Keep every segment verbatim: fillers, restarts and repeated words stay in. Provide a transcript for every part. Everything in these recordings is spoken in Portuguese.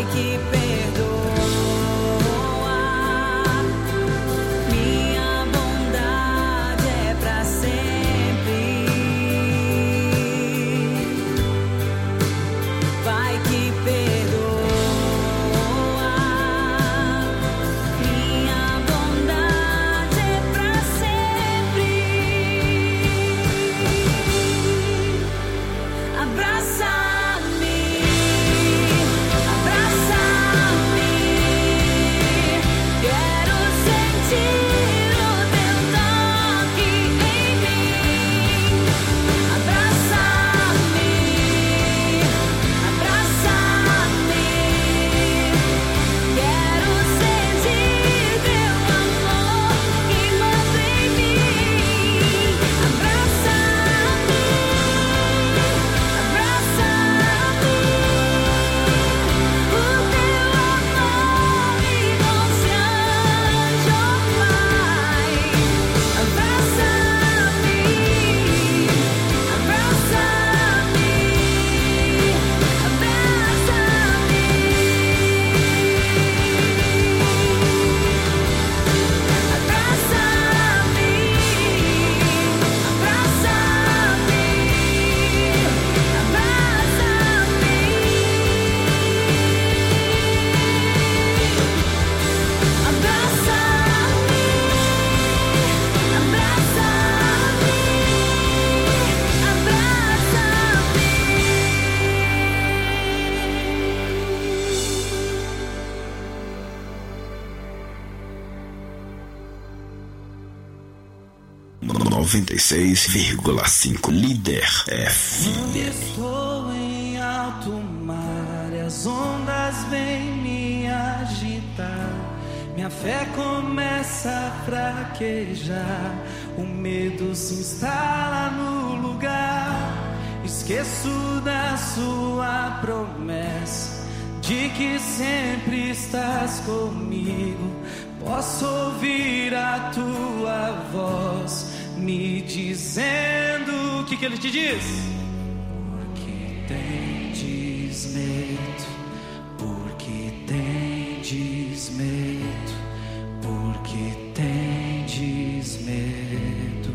Pai que perdoa. Minha bondade é pra sempre. Pai que perdoa. Minha bondade é pra sempre. Abraça-me, abraça-me. Quero sentir o teu toque em mim. Abraça-me, abraça-me. Quero sentir teu amor queimando em mim. Abraça-me, abraça-me. O teu amor me constrange, ó Pai. Abraça-me, abraça-me, noventa e seis vírgula cinco Líder F Quando M. estou em alto mar e as ondas vêm me agitar, minha fé começa a fraquejar, o medo se instala no lugar. Esqueço da sua promessa de que sempre estás comigo. Posso ouvir a tua voz me dizendo o que, que ele te diz? Porque tendes medo, porque tendes medo, porque tendes medo,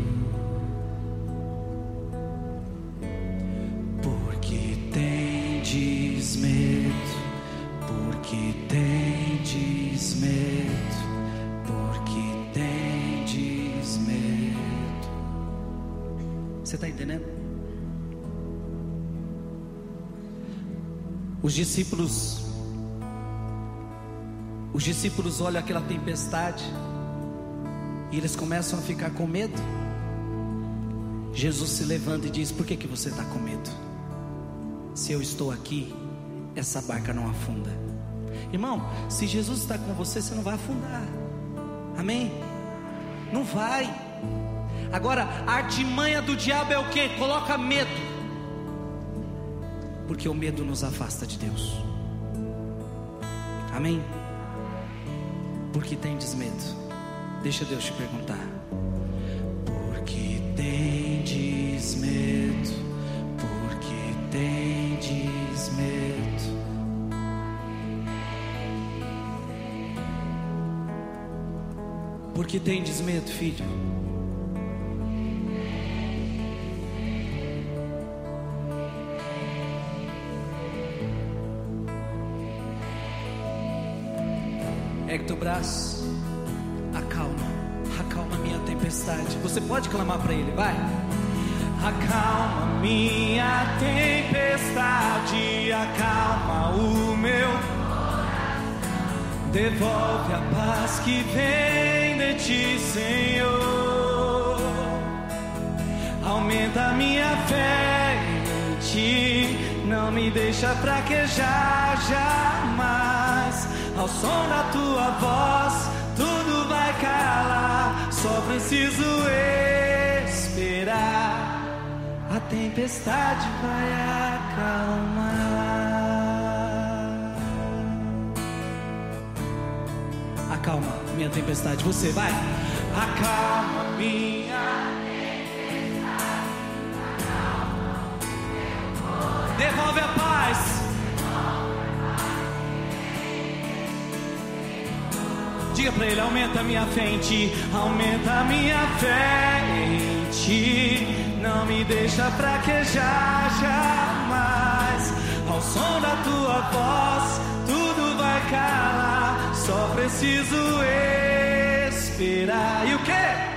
porque tendes medo, porque tendes medo, porque tendes medo. Você está entendendo? Os discípulos, os discípulos olham aquela tempestade e eles começam a ficar com medo. Jesus se levanta e diz: por que que você está com medo? Se eu estou aqui, essa barca não afunda. Irmão, se Jesus está com você, você não vai afundar. Amém? Não vai. Agora, a artimanha do diabo é o que? Coloca medo, porque o medo nos afasta de Deus. Amém? Porque tendes medo. Deixa Deus te perguntar. Porque tendes medo, porque tendes medo. Porque tendes medo, filho? Ergue teu braço, acalma, acalma minha tempestade. Você pode clamar para Ele, vai. Acalma minha tempestade, acalma o meu coração. Devolve a paz que vem de Ti, Senhor. Aumenta minha fé em Ti, não me deixa fraquejar jamais. Ao som da Tua voz, tudo vai calar. Só preciso esperar. A tempestade vai acalmar. Acalma minha tempestade, você vai. Acalma minha tempestade, acalma meu coração. Devolve a paz. Diga pra ele, aumenta a minha fé em ti, aumenta a minha fé em ti. Não me deixa fraquejar jamais. Ao som da tua voz, tudo vai calar. Só preciso esperar. E o quê?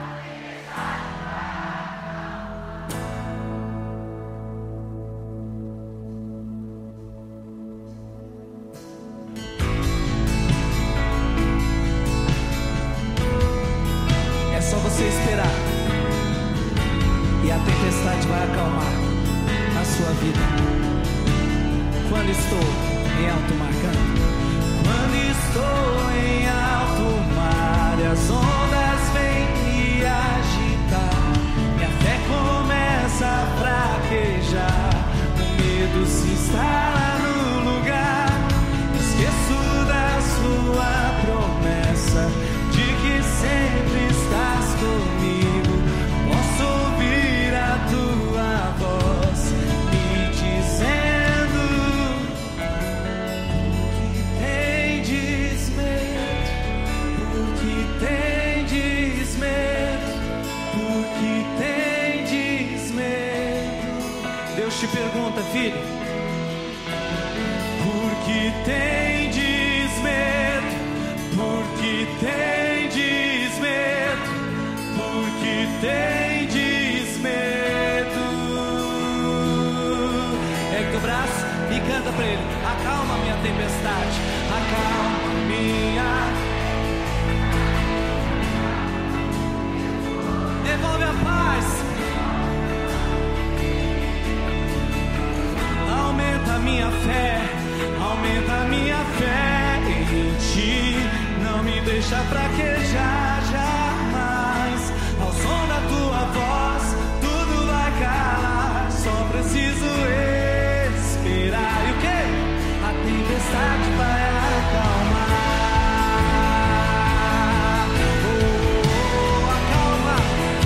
Você esperar e a tempestade vai acalmar a sua vida. Quando estou em alto mar, canta. Quando estou em alto mar e as ondas vêm me agitar, minha fé começa a fraquejar, o medo se instala no lugar. Esqueço da sua promessa de que sempre estás comigo. Posso ouvir a tua voz me dizendo que tendes medo, porque tendes medo, porque tendes medo. Deus te pergunta, filho, porque tendes medo, porque tendes medo, porque tendes medo. Ergue teu braço e canta pra ele. Acalma minha tempestade, acalma minha. Devolve a paz. Aumenta a minha fé, aumenta a minha fé em ti. Não me deixa fraquejar jamais. Ao som da tua voz, tudo vai calar. Só preciso esperar. E o quê? A tempestade vai acalmar. Oh, oh, acalma.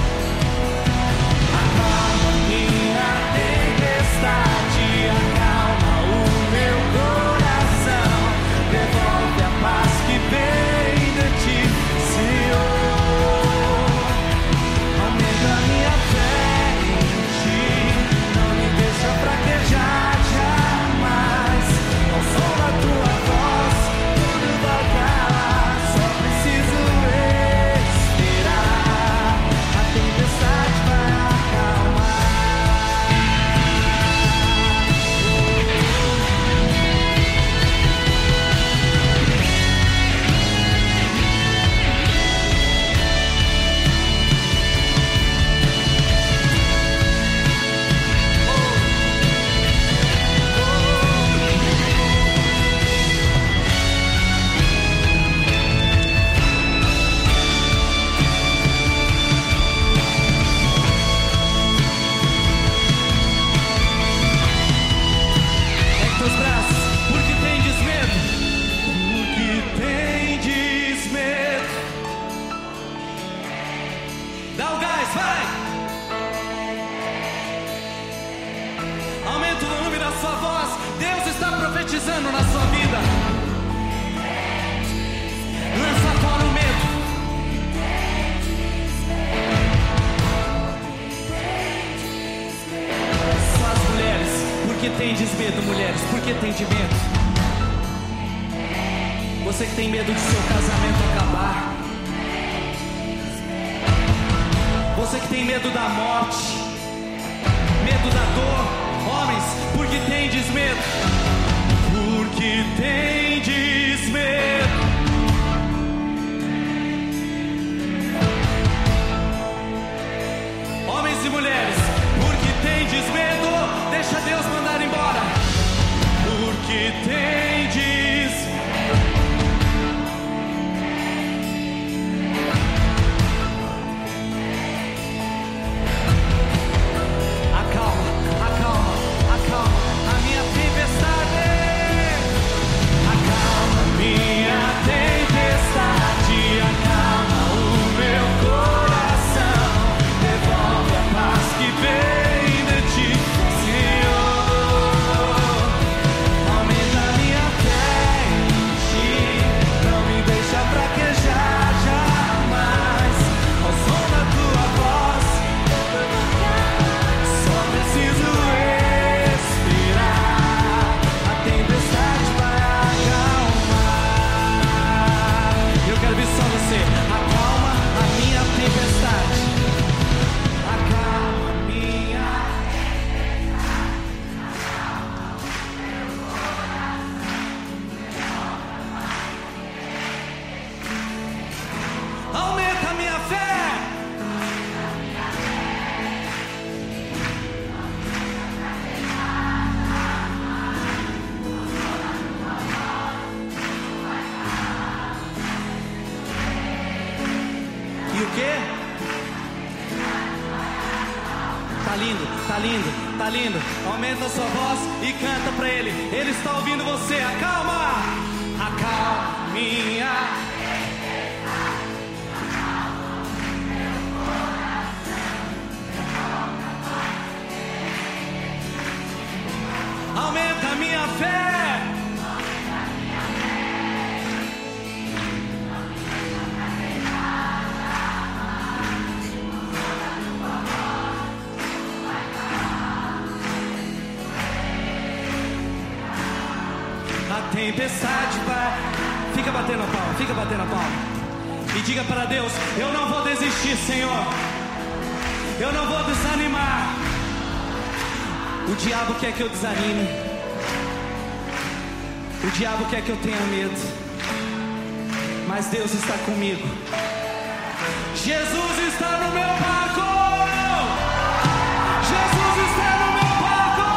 Acalma minha tempestade. Acalma o meu coração. Devolve a paz que vem de ti, Senhor. Aumenta a minha fé em ti. Não me deixa fraquejar jamais. Ao som da tua voz, tudo vai calar. Só preciso esperar. A tempestade vai acalmar. Ergue teus braços, porque tendes medo, porque tendes medo. Dá o gás, vai! Aumenta o volume da sua voz. Deus está profetizando na sua vida. Lança fora o medo. Só as mulheres, porque tendes medo, mulheres, porque tendes medo. Você que tem medo de seu casamento acabar, você que tem medo da morte, medo da dor, homens, porque tendes medo, porque tendes medo. Homens e mulheres, porque tendes medo, deixa Deus mandar embora. Porque tendes. Acalma, acalma, acalma a minha tempestade. Tá lindo, tá lindo. Aumenta a sua voz e canta pra ele. Ele está ouvindo você. Acalma, acalma minha. Aumenta a minha fé. A tempestade vai. Fica batendo a palma, fica batendo a palma. E diga para Deus: eu não vou desistir, Senhor. Eu não vou desanimar. O diabo quer que eu desanime. O diabo quer que eu tenha medo. Mas Deus está comigo. Jesus está no meu barco. Jesus está no meu barco.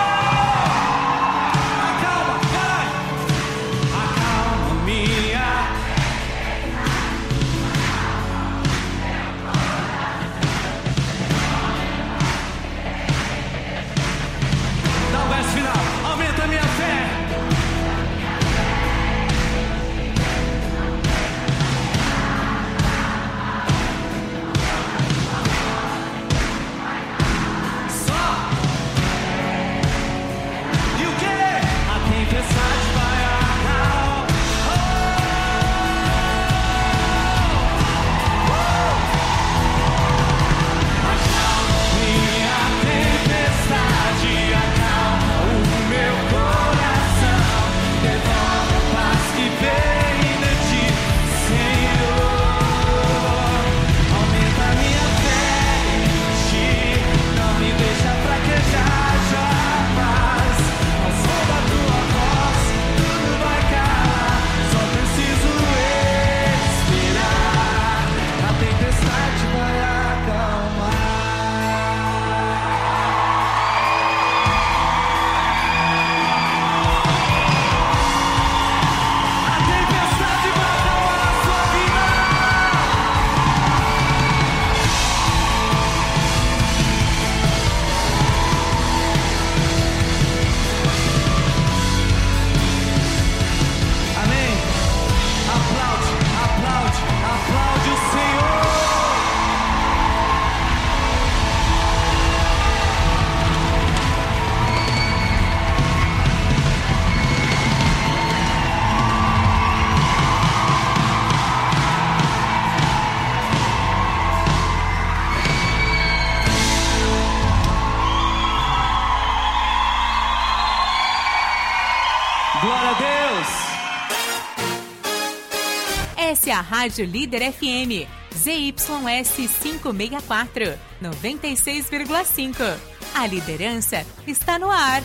Acalma, vai. Acalma minha. Dá o verso final. Aumenta a minha fé. Glória a Deus! Essa é a Rádio Líder F M, Z Y S quinhentos e sessenta e quatro, noventa e seis vírgula cinco. A liderança está no ar.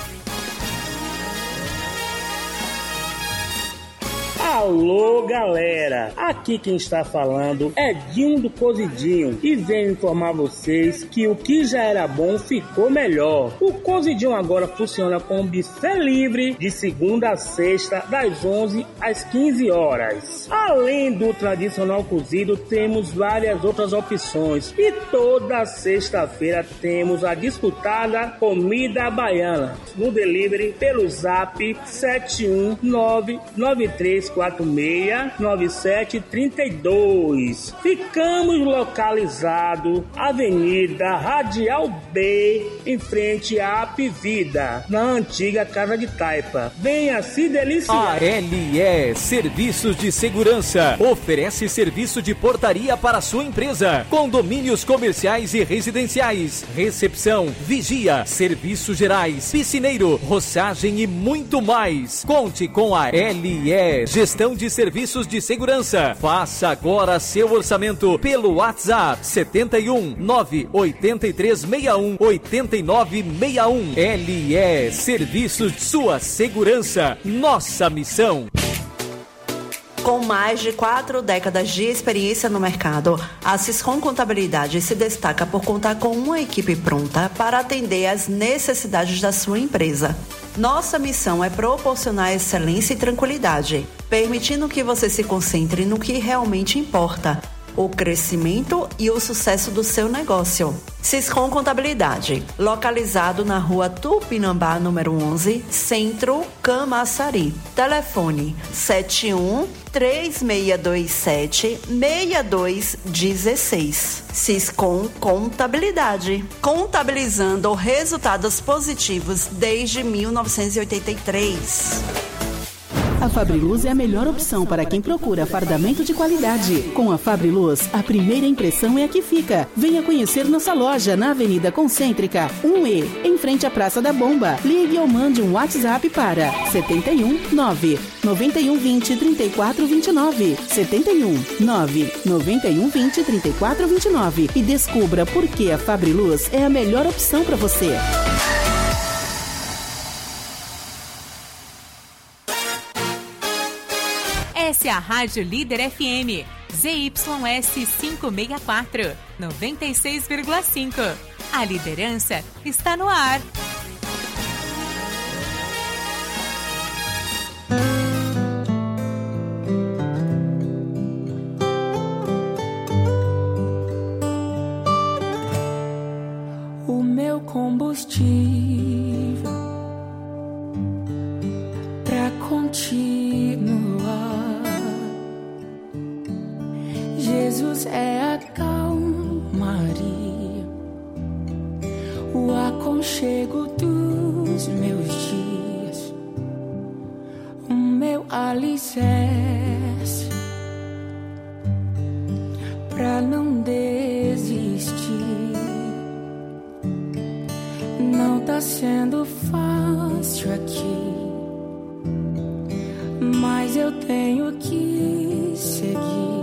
Alô, galera! Aqui quem está falando é Dinho do Cozidinho e venho informar vocês que o que já era bom ficou melhor. O Cozidinho agora funciona com buffet livre de segunda a sexta, das onze às quinze horas. Além do tradicional cozido, temos várias outras opções e toda sexta-feira temos a disputada comida baiana no delivery pelo zap sete um nove nove três quatro seis nove sete três dois. Ficamos localizados Avenida Radial B, em frente à Apivida, na antiga Casa de Taipa. Venha se deliciar. A L E Serviços de Segurança oferece serviço de portaria para sua empresa, condomínios comerciais e residenciais, recepção, vigia, serviços gerais, piscineiro, roçagem e muito mais. Conte com a L E Gestão de Serviços de Segurança. Faça agora seu orçamento pelo WhatsApp setenta e um nove oitenta e três sessenta e um oitenta e nove sessenta e um. L E Serviços, sua segurança, nossa missão. Com mais de quatro décadas de experiência no mercado, a Siscom Contabilidade se destaca por contar com uma equipe pronta para atender às necessidades da sua empresa. Nossa missão é proporcionar excelência e tranquilidade, permitindo que você se concentre no que realmente importa, o crescimento e o sucesso do seu negócio. Siscom Contabilidade, localizado na rua Tupinambá, número onze, Centro, Camaçari. Telefone sete um três seis dois sete seis dois um seis. Siscom Contabilidade, contabilizando resultados positivos desde mil novecentos e oitenta e três. A Fabriluz é a melhor opção para quem procura fardamento de qualidade. Com a Fabriluz, a primeira impressão é a que fica. Venha conhecer nossa loja na Avenida Concêntrica, um E, em frente à Praça da Bomba. Ligue ou mande um WhatsApp para sete um nove nove um dois zero três quatro dois nove, sete um nove nove um dois zero três quatro dois nove e descubra por que a Fabriluz é a melhor opção para você. Essa é a Rádio Líder F M, Z Y S quinhentos e sessenta e quatro, noventa e seis vírgula cinco. A liderança está no ar. O meu combustível pra continuar. Jesus é a calmaria, o aconchego dos meus dias, o meu alicerce pra não desistir. Não tá sendo fácil aqui, mas eu tenho que seguir.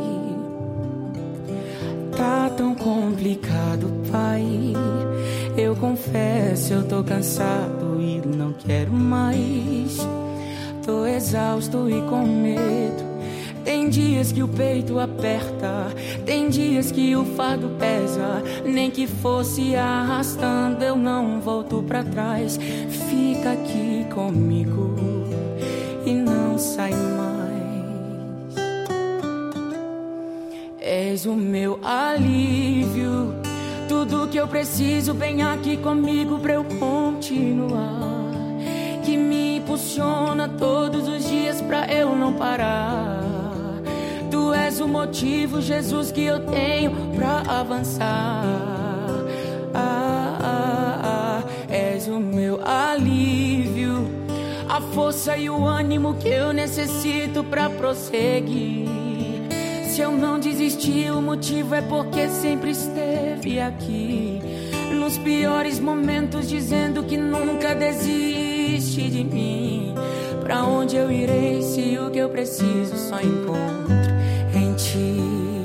Tá tão complicado, Pai. Eu confesso, eu tô cansado e não quero mais. Tô exausto e com medo. Tem dias que o peito aperta, tem dias que o fardo pesa. Nem que fosse arrastando, eu não volto pra trás. Fica aqui comigo e não sai mais. És o meu alívio, tudo que eu preciso vem aqui comigo pra eu continuar. Que me impulsiona todos os dias pra eu não parar. Tu és o motivo, Jesus, que eu tenho pra avançar. Ah, ah, ah, és o meu alívio, a força e o ânimo que eu necessito pra prosseguir. Se eu não desisti, o motivo é porque sempre esteve aqui. Nos piores momentos, dizendo que nunca desiste de mim. Pra onde eu irei se o que eu preciso só encontro em ti?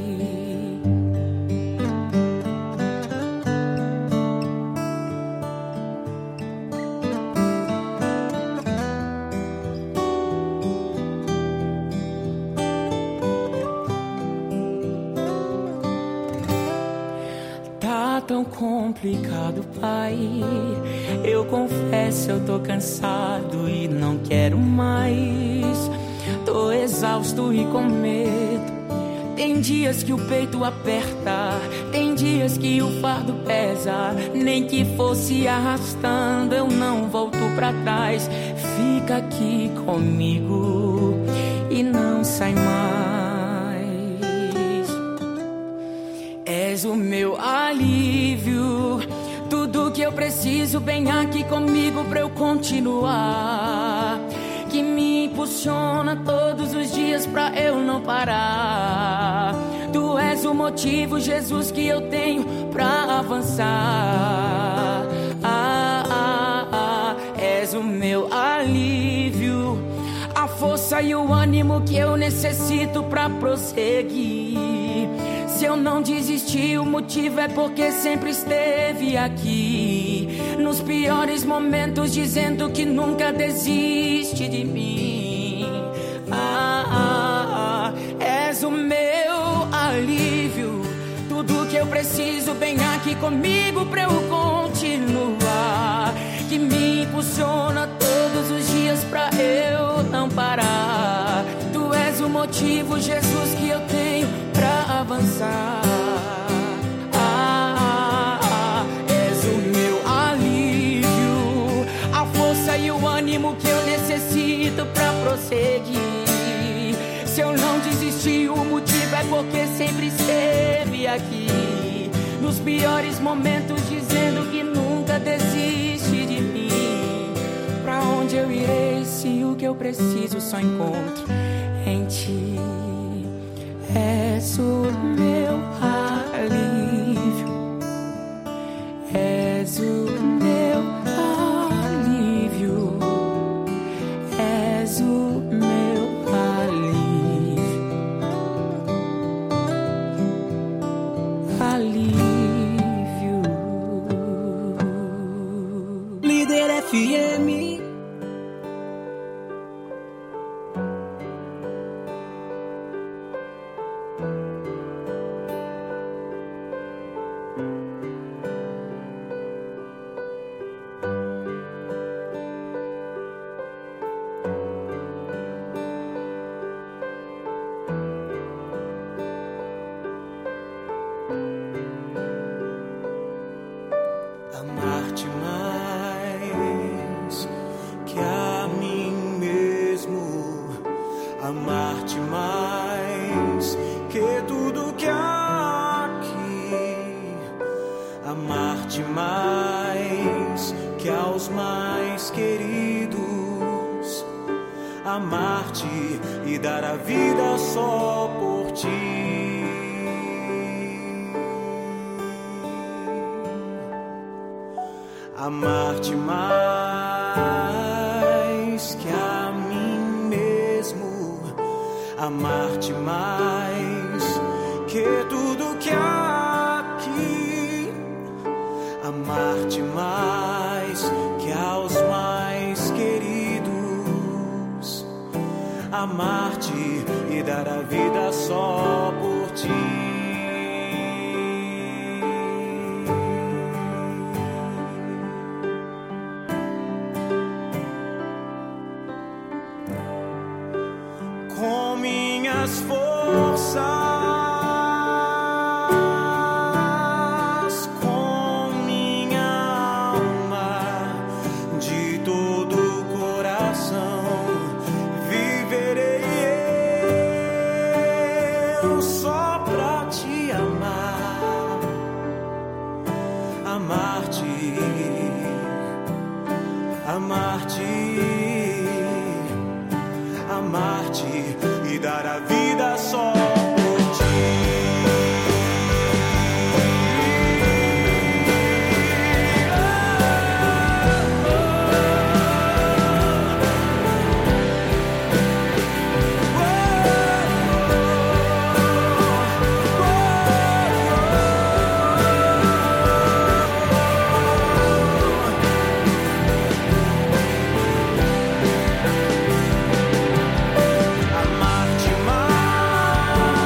Tão complicado, Pai. Eu confesso, eu tô cansado e não quero mais. Tô exausto e com medo. Tem dias que o peito aperta, tem dias que o fardo pesa. Nem que fosse arrastando, eu não volto pra trás. Fica aqui comigo e não sai mais. És o meu alívio, tudo que eu preciso vem aqui comigo pra eu continuar. Que me impulsiona todos os dias pra eu não parar. Tu és o motivo, Jesus, que eu tenho pra avançar. Ah, ah, ah, és o meu alívio, a força e o ânimo que eu necessito pra prosseguir. Se eu não desisti, o motivo é porque sempre esteve aqui. Nos piores momentos, dizendo que nunca desiste de mim. Ah, ah, ah, és o meu alívio, tudo que eu preciso vem aqui comigo pra eu continuar. Que me impulsiona todos os dias pra eu não parar. Tu és o motivo, Jesus, que eu tenho pra avançar. Ah, ah, ah, és o meu alívio, a força e o ânimo que eu necessito pra prosseguir. Se eu não desisti, o motivo é porque sempre esteve aqui, nos piores momentos, dizendo que nunca desiste de mim. Pra onde eu irei se o que eu preciso só encontro em ti? És o meu alívio, és o meu alívio, és o meu alívio, alívio. Líder F M. Amar-te mais que a mim mesmo, amar-te mais que tudo que há aqui, amar-te mais que aos mais queridos, amar-te e dar a vida só por ti. Amar-te mais que a mim mesmo, amar-te mais que tudo que há aqui, amar-te mais que aos mais queridos, amar-te e dar a vida só por ti. Com minhas forças, com minha alma, de todo o coração, viverei eu só pra te amar, amar-te, amar-te, amar-te e dar a vida só por ti. Amar-te mais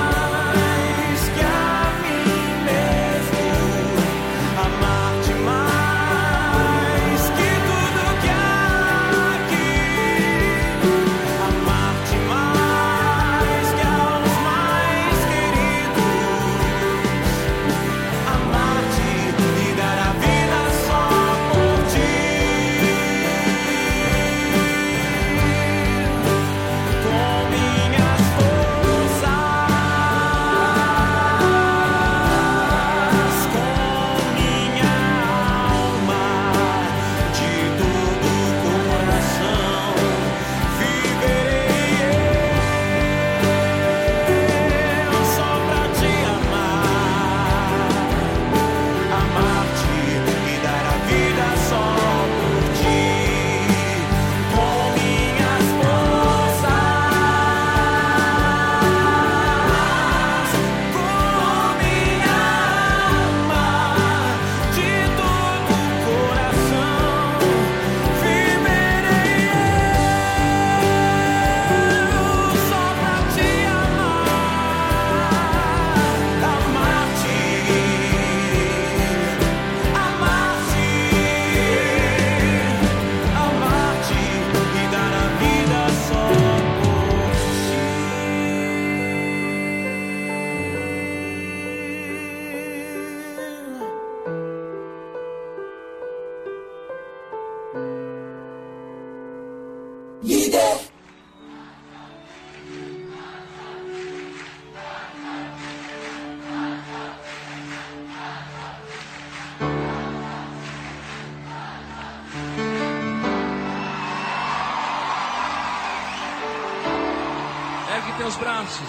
Ergue teus braços.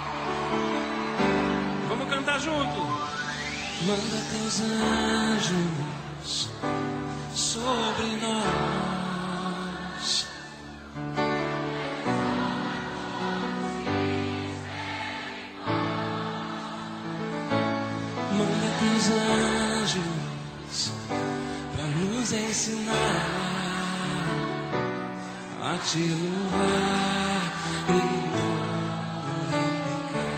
Vamos cantar junto. Manda teus anjos sobre nós. Manda teus anjos pra nos ensinar a te louvar e glorificar.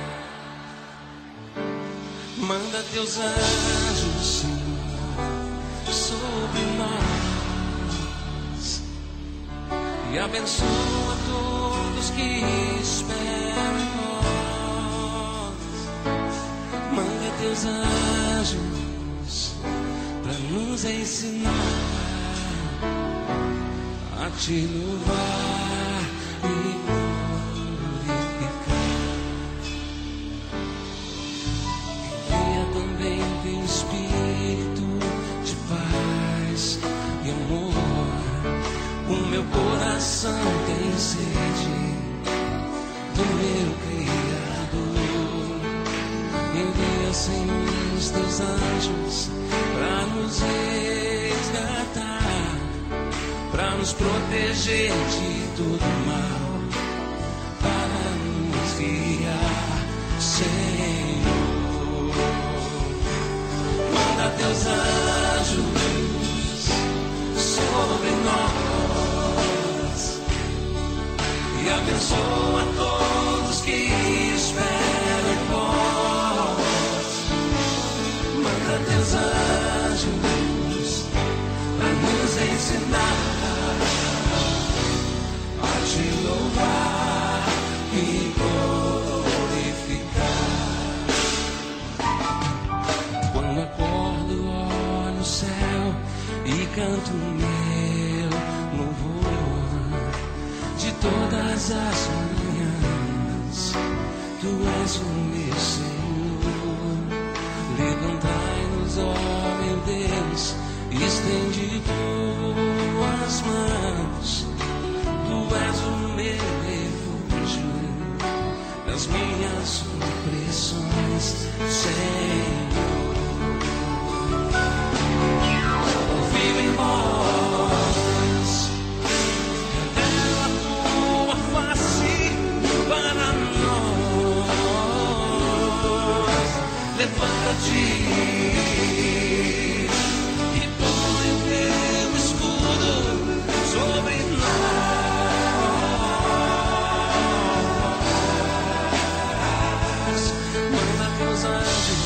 Manda teus anjos, Senhor, sobre nós e abençoa todos que esperam em nós. Manda teus anjos pra nos ensinar a te louvar e glorificar. Envia também o teu Espírito de paz e amor. O meu coração tem sede do meu Criador. Envia, Senhor, os teus anjos pra nos resgatar, pra nos proteger de todo mal, para nos guiar, Senhor. Manda teus anjos sobre nós e abençoa todos que esperam em vós. Manda teus anjos pra nos ensinar a te louvar e glorificar. Quando acordo, olho o céu e canto meu louvor. De todas as manhãs, tu és o meu Senhor. Levantai-nos, ó meu Deus, estende tuas mãos. Tu és o meu refúgio nas minhas opressões, Senhor. Confio em vós, revela a tua face para nós. Levanta-te e põe o teu escudo sobre nós. Manda teus anjos,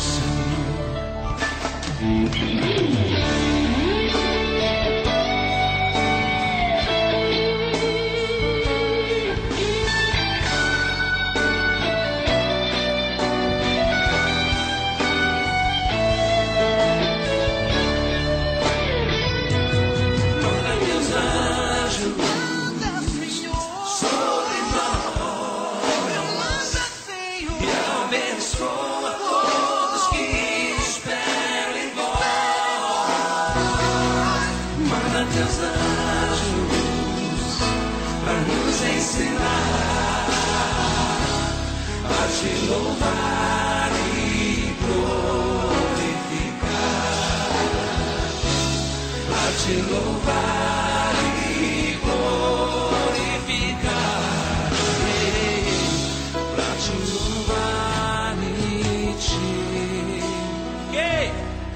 a te louvar e glorificar, a te louvar e glorificar, pra te louvar e te yeah.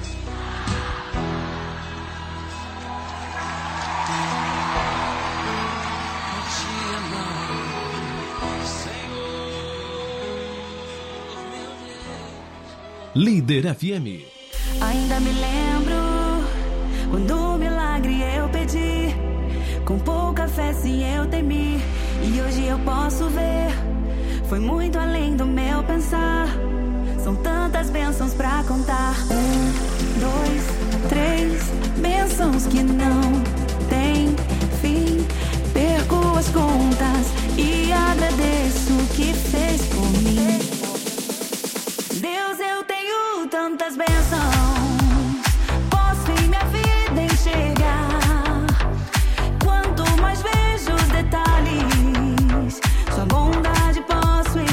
Líder F M. Ainda me lembro quando o milagre eu pedi, com pouca fé sim eu temi, e hoje eu posso ver, foi muito além do meu pensar. São tantas bênçãos pra contar. Um, dois, três bênçãos que não tem fim. Perco as contas e agradeço o que fez por mim. Deus, eu tenho tantas bênçãos, posso em minha vida enxergar. Quanto mais vejo os detalhes, sua bondade posso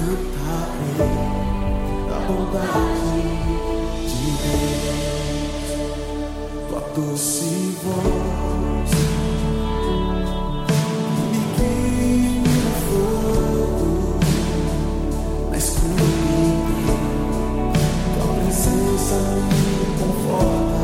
cantarei da bondade de Deus, tua doce voz que me guia no fogo, na escuridão, tua presença me conforta.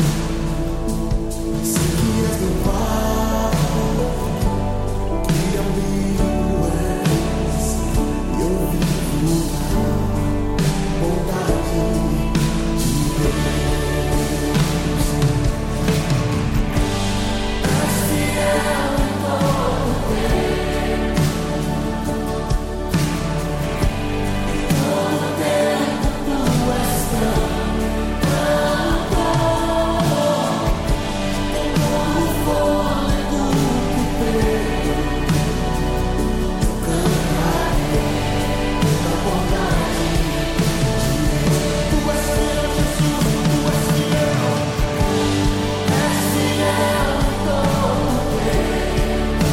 Sei que és meu Pai, que amigo és, e eu vivo na bondade de Deus. És fiel em todo tempo, em todo tempo tu és tão, tão bom, com todo o fôlego que tenho, eu cantarei da bondade de Deus. Tu és fiel, Jesus, tu és fiel, és fiel em todo tempo,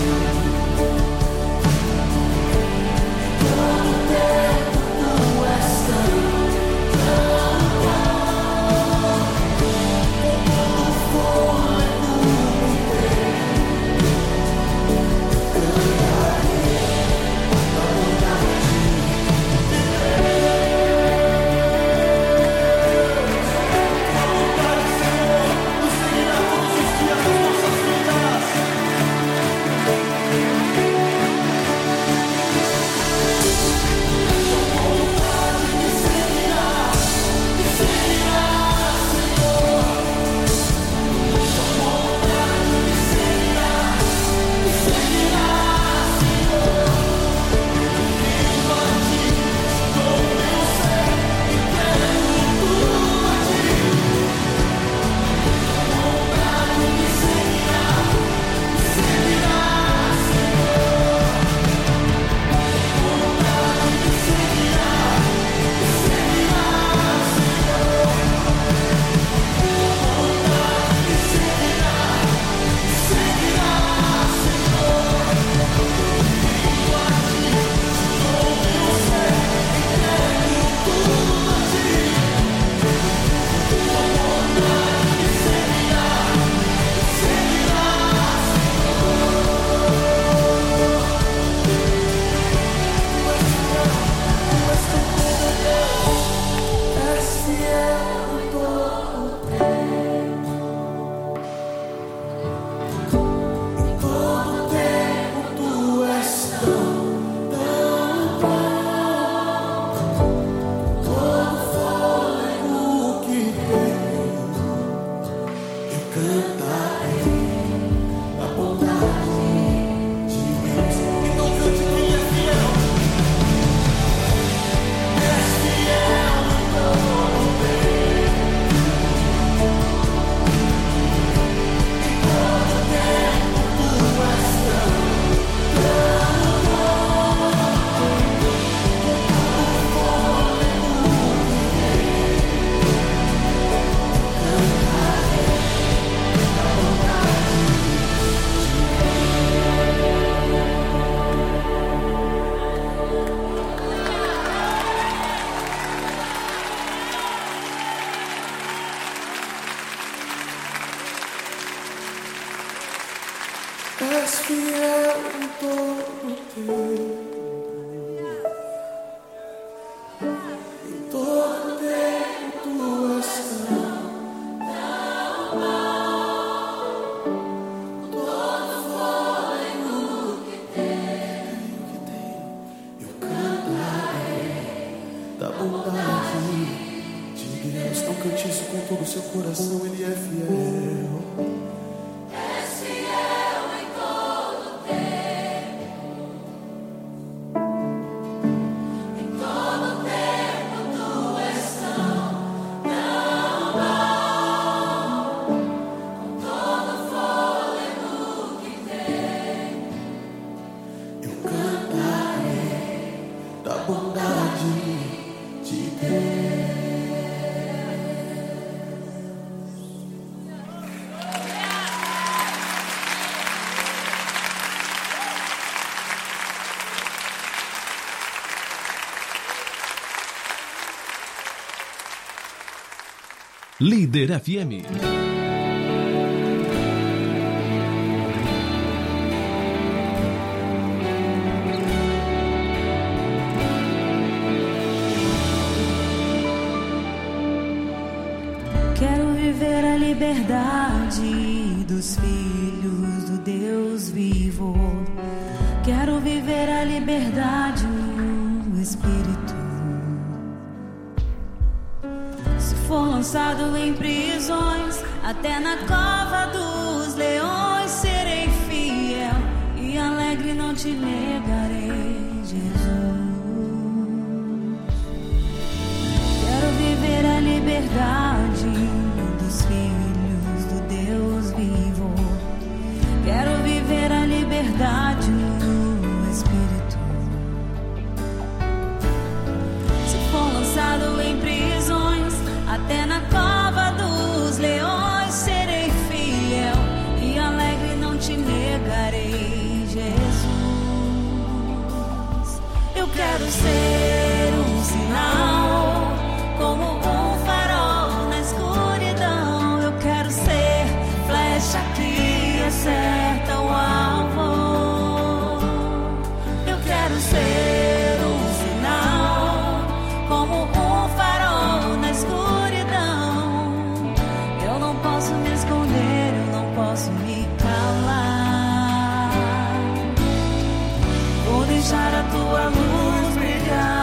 em todo tempo tu és tão, tão bom, com todo o fôlego que tenho, eu cantarei da bondade de és fiel em todo tempo, em todo tempo tu és tão, tão bom, todo fôlego que tenho, eu cantarei da bondade de Deus. Então cante quem é fiel. És fiel em todo tempo, em todo tempo tu és tão, tão bom, com todo o fôlego que tenho, cantarei da bondade de Deus. És fiel em todo tempo, em todo tempo tu és tão, tão bom, todo fôlego que tenho, que tenho, eu cantarei da bondade de Deus. Então cante isso com todo o seu coração, Ele é fiel. És fiel em todo tempo, em todo tempo tu és tão, tão bom, com todo fôlego que tenho, Eu cantarei da bondade de Deus. Líder F M. Quero viver a liberdade dos filhos do Deus vivo. Quero viver a liberdade no Espírito. Se for lançado em prisões, até na cova dos leões, serei fiel e alegre, não te negarei, Jesus. Quero viver a liberdade dos filhos do Deus vivo. Quero viver a liberdade no Espírito. Se for lançado em prisões, até na cova dos leões, serei fiel e alegre, não te negarei, Jesus. Eu quero ser um sinal, como um farol na escuridão. Eu quero ser flecha que acerta o alvo. Eu quero ser um sinal, como um farol na escuridão. Eu não posso me esconder, eu não posso me calar. Vou deixar a tua luz brilhar.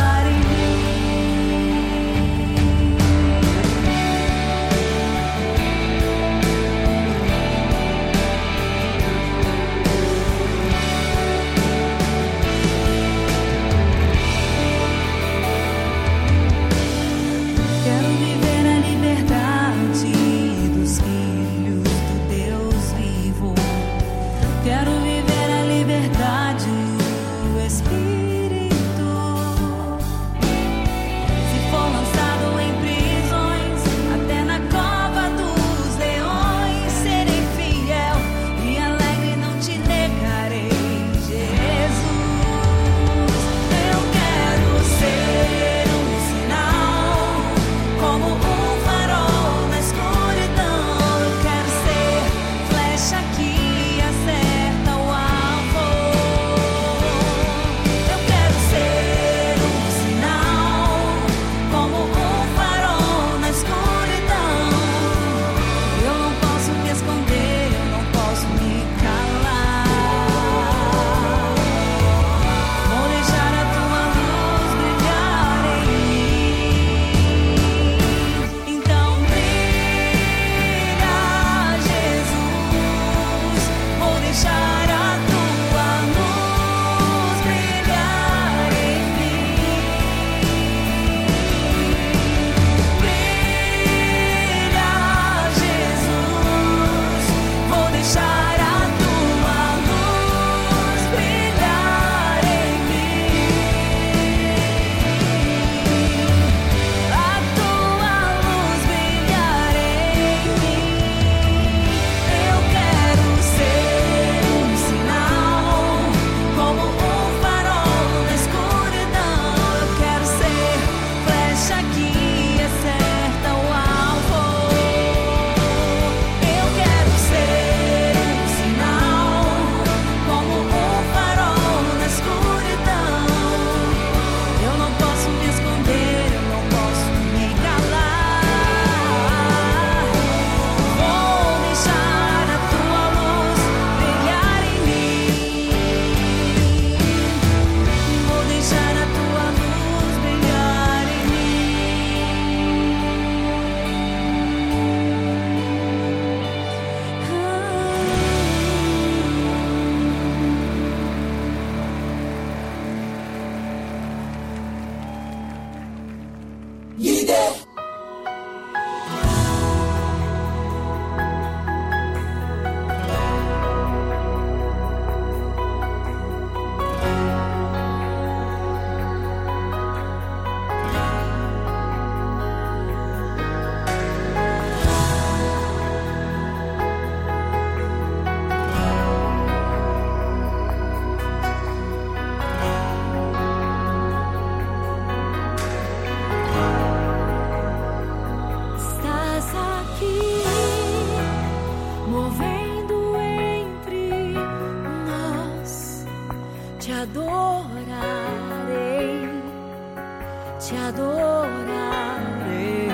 te adorarei.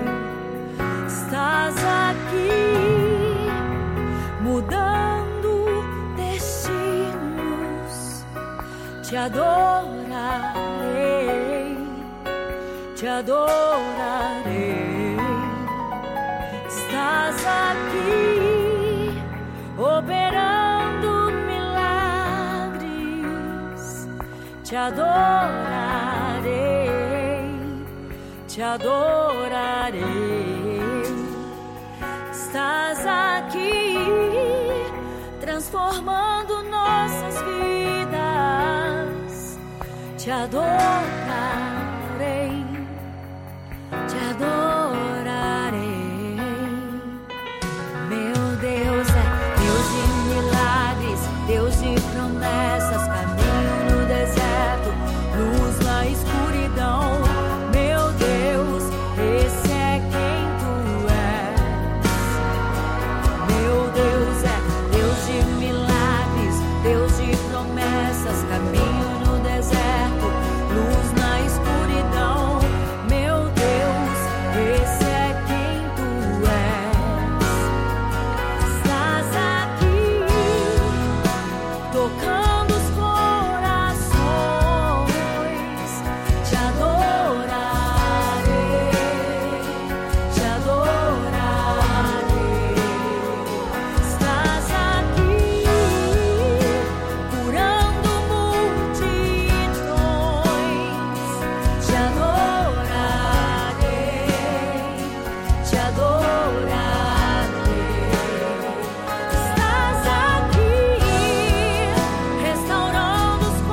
Estás aqui, mudando destinos, te adorarei, te adorarei. Estás aqui, operando milagres, te adorarei, te adorarei. Estás aqui, transformando nossas vidas, te adorarei, te adorarei. Meu Deus é Deus de milagres, Deus de promessas, caminho no deserto, luz na escuridão. Meu Deus, esse é quem tu és. Meu Deus é Deus de milagres, Deus de promessas, caminho no deserto, luz na escuridão. Meu Deus, esse é quem tu és. Estás aqui, tocando os corações, te adorarei, te adorarei. Estás aqui, curando multidões, te adorarei, te adorarei. Estás aqui, restaurando os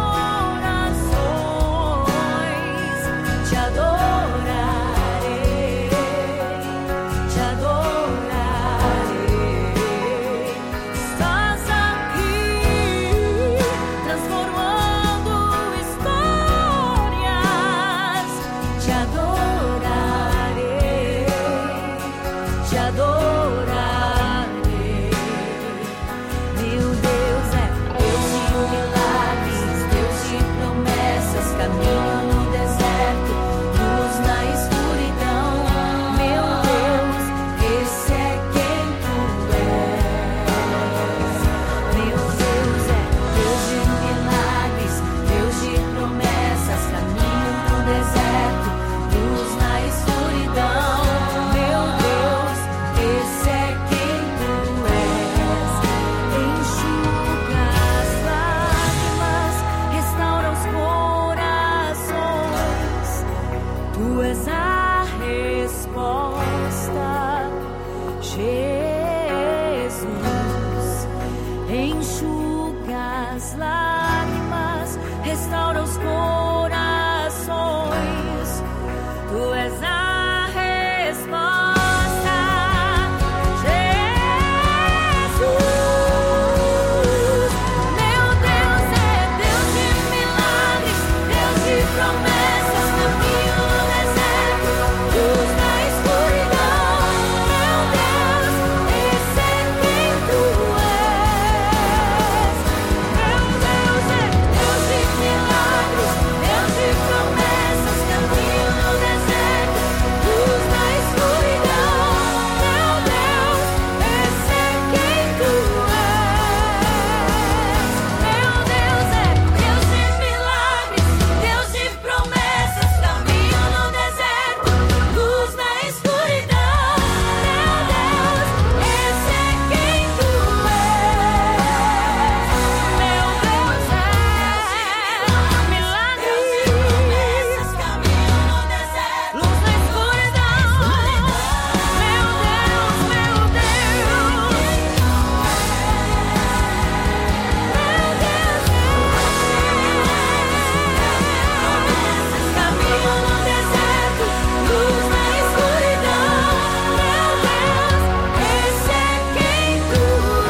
corações, te adorarei, te adorarei. Estás aqui, transformando histórias, te adorarei, te adorarei. Meu Deus é Deus de milagres, Deus de promessas, caminho no deserto, luz na escuridão. Meu Deus, esse é quem tu és. Meu Deus é Deus de milagres, Deus de promessas, caminho no deserto, luz na escuridão. Meu Deus, esse é quem tu és. Enxuga as lágrimas, restaura os corações. Tu és a resposta, Jesus. Enxuga as lágrimas, restaura os corações. Tu és a resposta, Jesus. Meu Deus é Deus de milagres, Deus de promessas, caminho no deserto, luz na escuridão. Meu Deus, esse é quem tu és. Meu Deus é Deus de milagres, Deus de promessas, caminho no deserto, luz na escuridão. Meu Deus, esse é quem tu és. Meu Deus é Deus de milagres, Deus de promessas, caminho no deserto, luz na escuridão. Meu Deus, esse é quem tu és. Meu Deus é milagres, promessas, caminho no deserto, luz na escuridão. Meu Deus, meu Deus, caminho no deserto, luz na escuridão. Meu Deus, esse é quem tu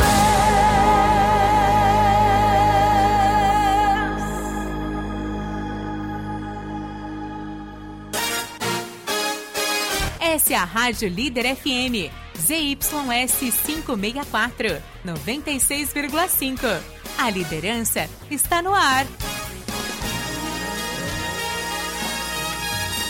és. Essa é a Rádio Líder F M, Z Y S quinhentos e sessenta e quatro, noventa e seis vírgula cinco. A liderança está no ar.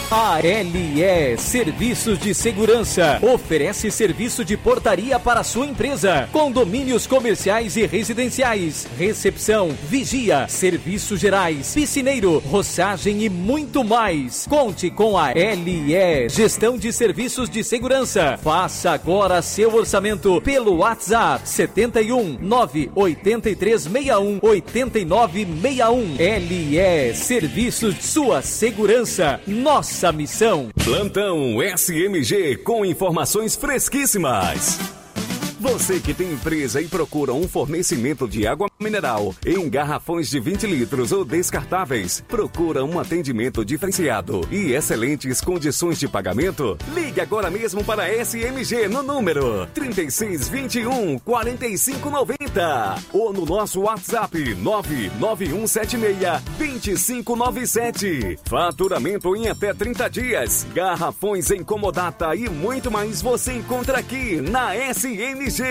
A L E Serviços de Segurança oferece serviço de portaria para sua empresa, condomínios comerciais e residenciais, recepção, vigia, serviços gerais, piscineiro, roçagem e muito mais. Conte com a L E Gestão de Serviços de Segurança. Faça agora seu orçamento pelo WhatsApp setenta e um, nove oito três seis um, oito nove seis um. L E Serviços, sua segurança, nossa missão. Plantão S M G com informações fresquíssimas. Você que tem empresa e procura um fornecimento de água mineral em garrafões de vinte litros ou descartáveis, procura um atendimento diferenciado e excelentes condições de pagamento? Ligue agora mesmo para a S M G no número trinta e seis, vinte e um, quarenta e cinco, noventa ou no nosso WhatsApp nove nove um sete seis, dois cinco nove sete. Faturamento em até trinta dias, garrafões em comodata e muito mais você encontra aqui na S M G.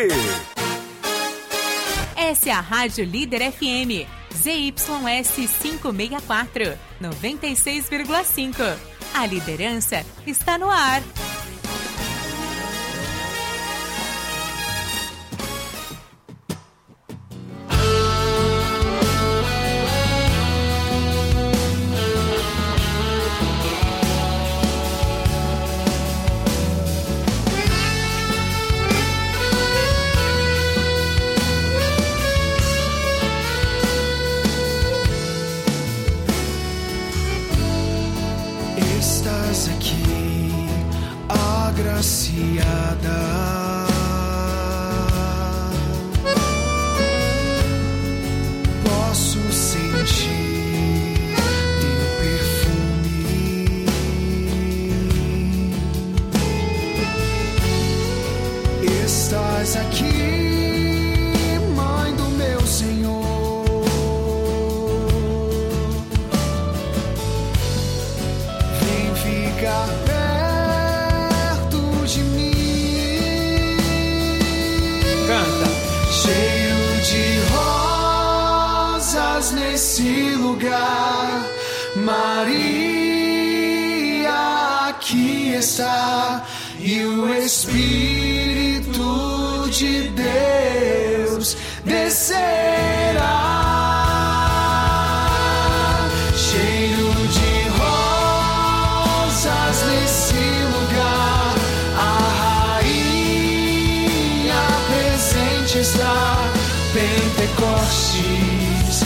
Essa é a Rádio Líder F M, Z Y S quinhentos e sessenta e quatro, noventa e seis vírgula cinco. A liderança está no ar. Estás aqui, agraciada. Posso sentir teu perfume. Estás aqui, mãe do meu Senhor. Ficar perto de mim. Canta. Cheiro de rosas nesse lugar, Maria aqui está, e o Espírito de Deus descerá. Nesse lugar, a rainha presente está. Pentecostes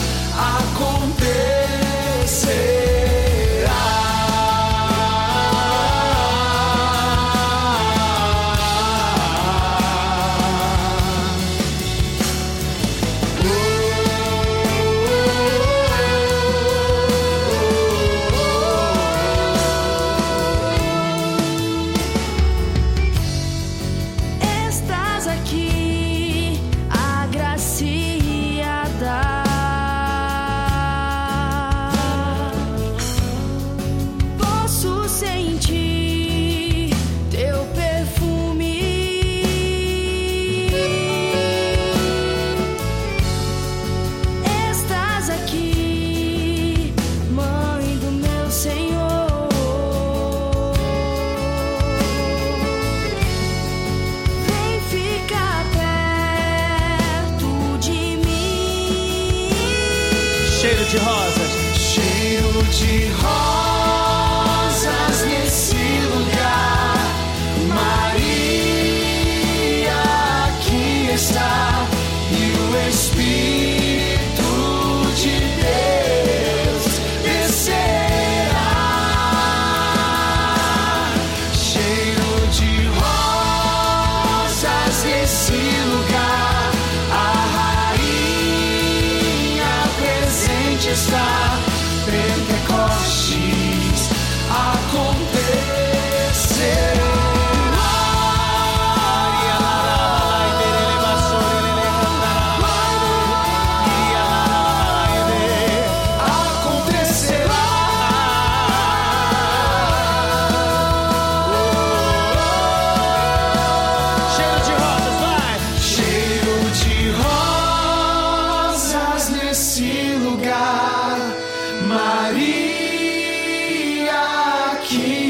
acontecerá. Cheiro de rosas, cheiro de rosas nesse lugar, Maria aqui está, e o Espírito de Deus descerá. Cheiro de rosas nesse lugar, está, Pentecostes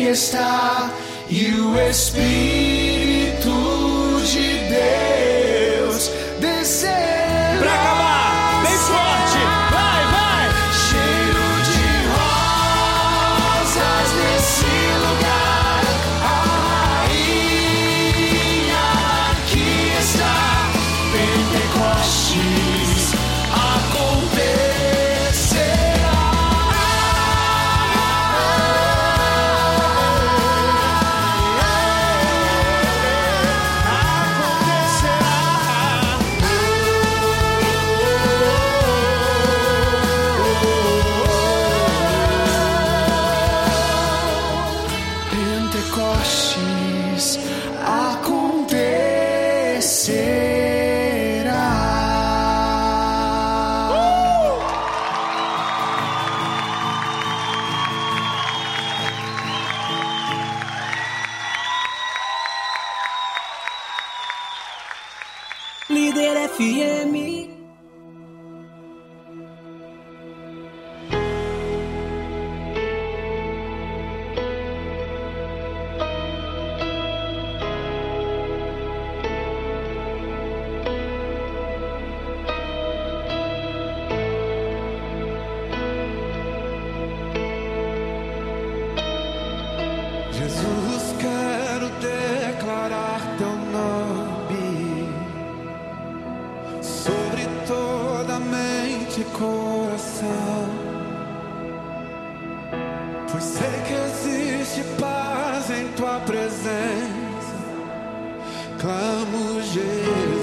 está e o Espírito de Deus descer. Pra acabar, bem forte, vai, vai. Cheiro de rosas nesse lugar, a rainha aqui está. Pentecostes acontecerá. Pentecostes acontecerá. Líder F M. Jesus, quero declarar teu nome sobre toda mente e coração, pois sei que existe paz em tua presença. Clamo Jesus.